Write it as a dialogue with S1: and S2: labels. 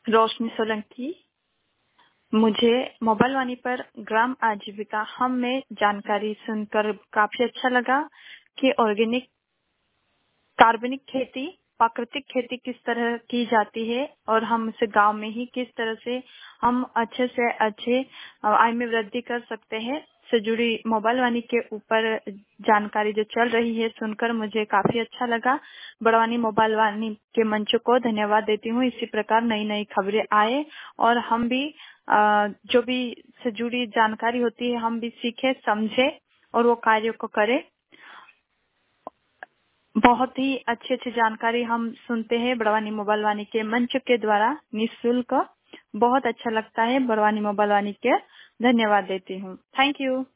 S1: रोशनी सोलंकी। मुझे मोबाइल वाणी पर ग्राम आजीविका हम में जानकारी सुनकर काफी अच्छा लगा कि ऑर्गेनिक कार्बनिक खेती, प्राकृतिक खेती किस तरह की जाती है और हम इसे गांव में ही किस तरह से हम अच्छे से अच्छे आय में वृद्धि कर सकते हैं से जुड़ी मोबाइल वाणी के ऊपर जानकारी जो चल रही है सुनकर मुझे काफी अच्छा लगा। बड़वानी मोबाइल वाणी के मंच को धन्यवाद देती हूँ। इसी प्रकार नई नई खबरें आए और हम भी जो भी से जुड़ी जानकारी होती है हम भी सीखे, समझे और वो कार्य को करें। बहुत ही अच्छी अच्छी जानकारी हम सुनते हैं बड़वानी मोबाइल वाणी के मंच के द्वारा निःशुल्क। बहुत अच्छा लगता है बड़वानी मोबाइल वाणी के। धन्यवाद देती हूँ। Thank you.